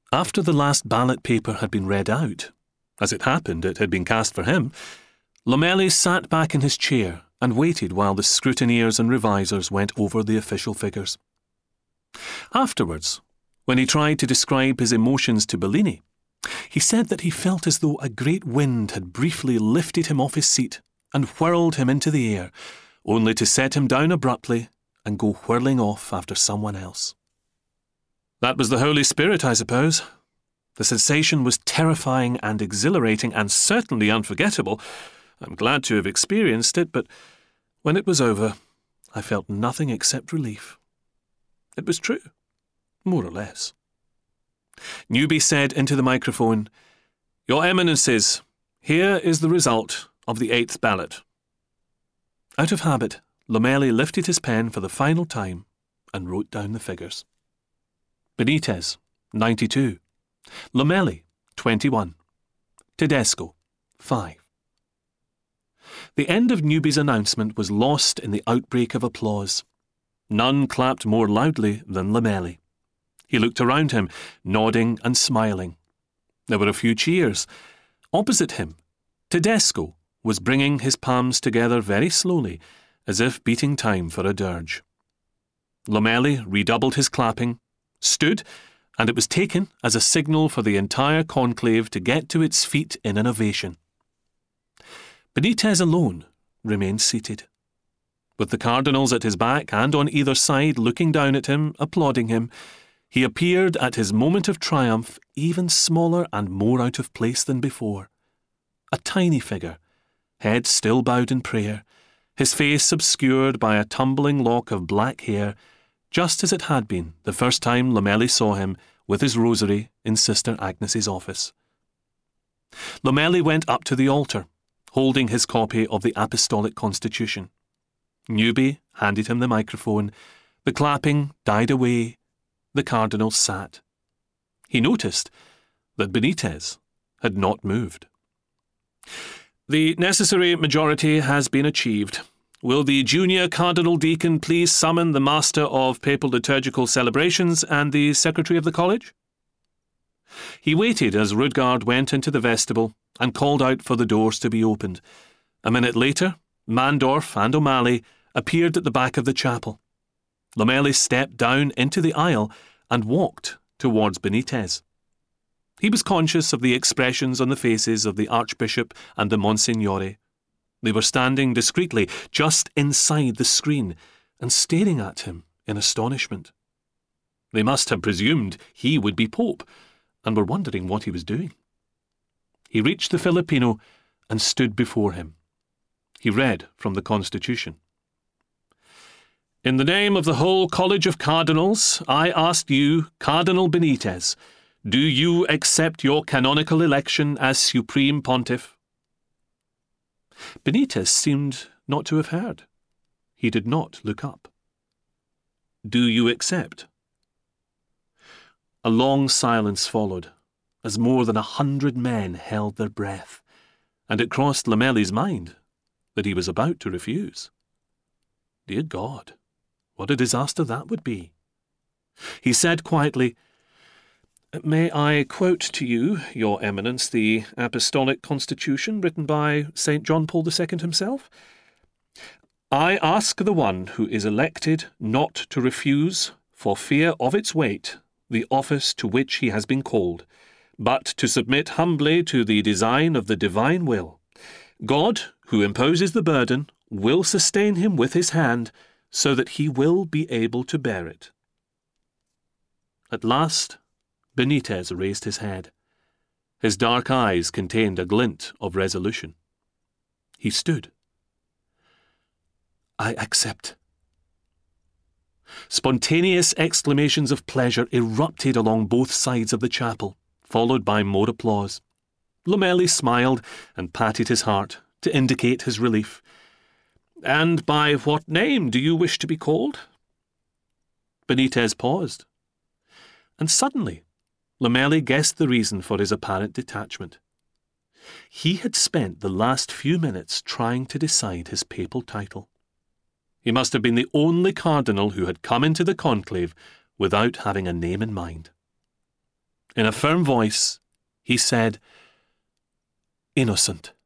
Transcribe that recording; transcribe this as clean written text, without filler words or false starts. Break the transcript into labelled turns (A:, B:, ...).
A: After the last ballot paper had been read out, as it happened it had been cast for him, Lomeli sat back in his chair and waited while the scrutineers and revisers went over the official figures. Afterwards, when he tried to describe his emotions to Bellini, he said that he felt as though a great wind had briefly lifted him off his seat and whirled him into the air, only to set him down abruptly and go whirling off after someone else. That was the Holy Spirit, I suppose. The sensation was terrifying and exhilarating and certainly unforgettable. I'm glad to have experienced it, but when it was over, I felt nothing except relief. It was true, more or less. Newby said into the microphone, "Your Eminences, here is the result of the 8th ballot." Out of habit, Lomeli lifted his pen for the final time and wrote down the figures. Benitez, 92. Lomeli, 21. Tedesco, 5. The end of Newby's announcement was lost in the outbreak of applause. None clapped more loudly than Lomeli. He looked around him, nodding and smiling. There were a few cheers. Opposite him, Tedesco was bringing his palms together very slowly, as if beating time for a dirge. Lomeli redoubled his clapping, stood, and it was taken as a signal for the entire conclave to get to its feet in an ovation. Benitez alone remained seated, with the cardinals at his back and on either side looking down at him, applauding him. He appeared at his moment of triumph even smaller and more out of place than before. A tiny figure, head still bowed in prayer, his face obscured by a tumbling lock of black hair, just as it had been the first time Lomeli saw him with his rosary in Sister Agnes's office. Lomeli went up to the altar, holding his copy of the Apostolic Constitution. Newby handed him the microphone. The clapping died away. The cardinal sat. He noticed that Benitez had not moved. "The necessary majority has been achieved. Will the junior cardinal deacon please summon the master of papal liturgical celebrations and the secretary of the college?" He waited as Rudgard went into the vestibule and called out for the doors to be opened. A minute later, Mandorf and O'Malley appeared at the back of the chapel. Lomeli stepped down into the aisle and walked towards Benitez. He was conscious of the expressions on the faces of the Archbishop and the Monsignore. They were standing discreetly just inside the screen and staring at him in astonishment. They must have presumed he would be Pope and were wondering what he was doing. He reached the Filipino and stood before him. He read from the Constitution. "In the name of the whole College of Cardinals, I ask you, Cardinal Benitez, do you accept your canonical election as Supreme Pontiff?" Benitez seemed not to have heard. He did not look up. "Do you accept?" A long silence followed, as more than 100 men held their breath, and it crossed Lomeli's mind that he was about to refuse. Dear God, what a disaster that would be. He said quietly, "May I quote to you, Your Eminence, the Apostolic Constitution written by St. John Paul II himself? I ask the one who is elected not to refuse, for fear of its weight, the office to which he has been called, but to submit humbly to the design of the divine will. God, who imposes the burden, will sustain him with his hand, so that he will be able to bear it." At last, Benitez raised his head. His dark eyes contained a glint of resolution. He stood. "I accept." Spontaneous exclamations of pleasure erupted along both sides of the chapel, followed by more applause. Lomeli smiled and patted his heart to indicate his relief. "And by what name do you wish to be called?" Benitez paused. And suddenly, Lomeli guessed the reason for his apparent detachment. He had spent the last few minutes trying to decide his papal title. He must have been the only cardinal who had come into the conclave without having a name in mind. In a firm voice, he said, "Innocent."